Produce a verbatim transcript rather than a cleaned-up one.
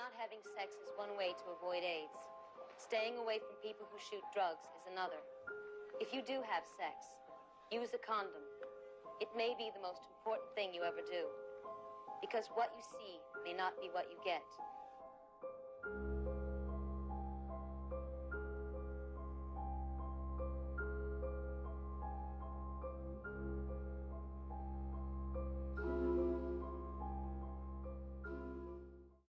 not having sex is one way to avoid AIDS. Staying away from people who shoot drugs is another. If you do have sex, use a condom. It may be the most important thing you ever do. Because what you see may not be what you get.